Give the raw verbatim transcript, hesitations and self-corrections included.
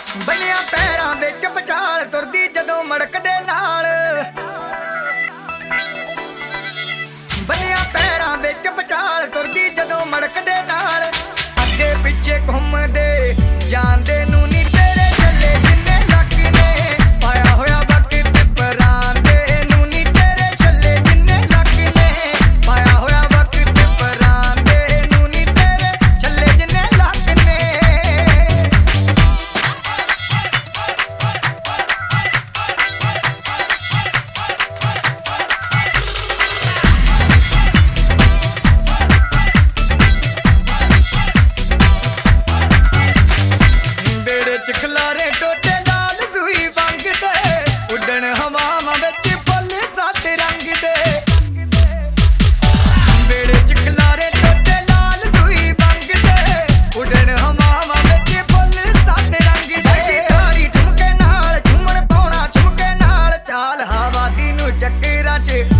ਬੰਨਿਆ ਪੈਰਾਂ ਵਿੱਚ ਪਚਾਲ ਤੁਰਦੀ ਜਦੋਂ ਮੜਕ ਦੇ ਨਾਲ। ਬੰਨਿਆ ਪੈਰਾਂ ਵਿੱਚ ਪਚਾਲ ਤੁਰਦੀ ਜਦੋਂ ਮੜਕ ਦੇ ਨਾਲ। ਅੱਗੇ ਪਿੱਛੇ ਘੁੰਮਦੇ ਜਾਂਦੇ ਨੂੰ ਨੀ ਤੇਰੇ ਚੱਲੇ ਜਿੰਨੇ ਲੱਕ ਨੇ। ਪਾਇਆ ਹੋਇਆ ਵਕਤ ਪਰਾਂਦੇ ਨੂੰ ਨੀ ਤੇਰੇ ਚੱਲੇ ਜਿੰਨੇ ਲੱਕ ਨੇ। ਪਾਇਆ ਹੋਇਆ ਵਕਤ ਪਰਾਂਦੇ ਨੂੰ ਨੀ ਤੇਰੇ ਚੱਲੇ ਜਿੰਨੇ ਲੱਕ ਨੇ। ਖਲਾਰੇ ਟੋਟੇ ਲਾਲ ਸੂਈ ਵੰਗ ਦੇ ਉੱਡਣ ਹਵਾਵਾਂ ਵਿੱਚ ਫੁੱਲ ਸੱਤ ਰੰਗ ਦੇ। ਬੇੜੇ ਚ ਖਲਾਰੇ ਟੋਟੇ ਲਾਲ ਸੂਈ ਵੰਗ ਦੇ ਉੱਡਣ ਹਵਾਵਾਂ ਵਿੱਚ ਫੁੱਲ ਸੱਤ ਰੰਗ ਦੇ। ਤਾਰੀ ਠੁਮਕੇ ਨਾਲ ਝੂਮਣ ਪਾਉਣਾ ਝੁਮਕੇ ਨਾਲ ਚਾਲ ਹਵਾ ਦੀ ਨੂੰ ਚੱਕਰਾਂ ਚ